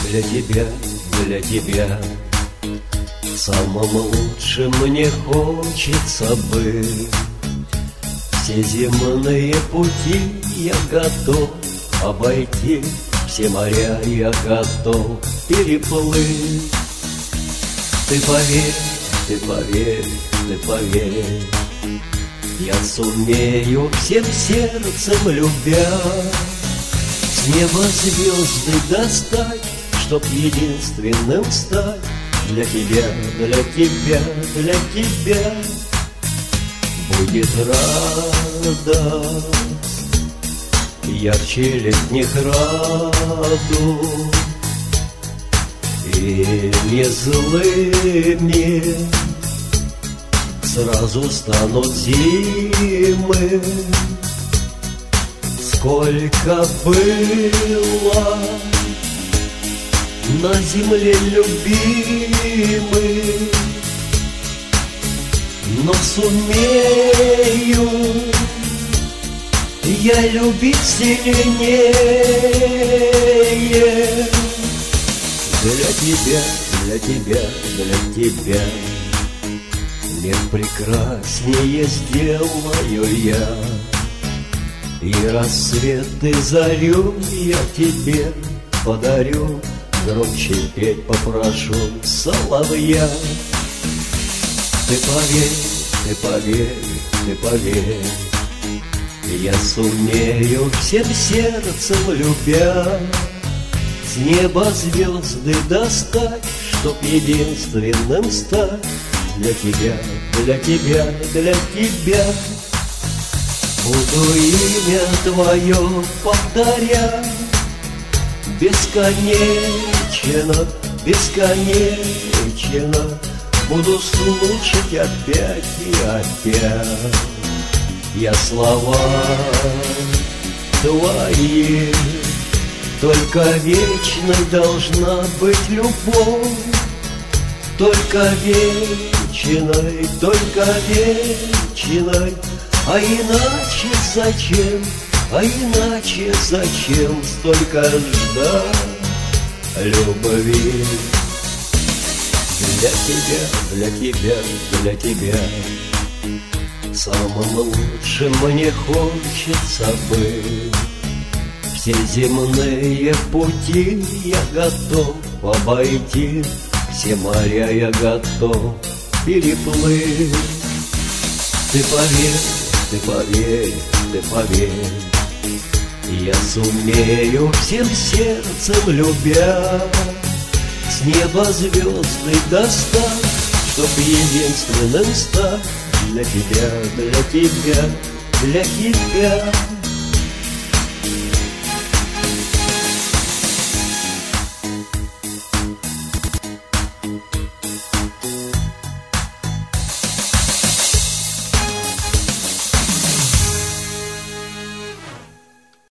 для тебя самым лучшим мне хочется быть. Все земные пути я готов обойти, все моря я готов переплыть. Ты поверь, ты поверь, ты поверь, я сумею всем сердцем любя с неба звезды достать, чтоб единственным стать для тебя, для тебя, для тебя. Будет радость ярче летних радуг, и не злыми сразу станут зимы. Сколько было на земле любимых, но сумею я любить сильнее. Для тебя, для тебя, для тебя мир прекраснее сделаю я, и рассвет и зарю я тебе подарю, громче петь попрошу соловья. Ты поверь, ты поверь, ты поверь, я сумею всем сердцем любя с неба звезды достать, чтоб единственным стать для тебя, для тебя, для тебя. Буду имя твое повторять бесконечно, бесконечно. Буду слушать опять и опять я слова твои. Только вечной должна быть любовь, только вечной, только вечной. А иначе зачем, а иначе зачем столько ждать любви? Для тебя, для тебя, для тебя самым лучшим мне хочется быть. Все земные пути я готов обойти, все моря я готов переплыть. Ты поверь, ты поверь, ты поверь, я сумею всем сердцем любя с неба звезды достать, чтоб единственным стать для тебя, для тебя, для тебя.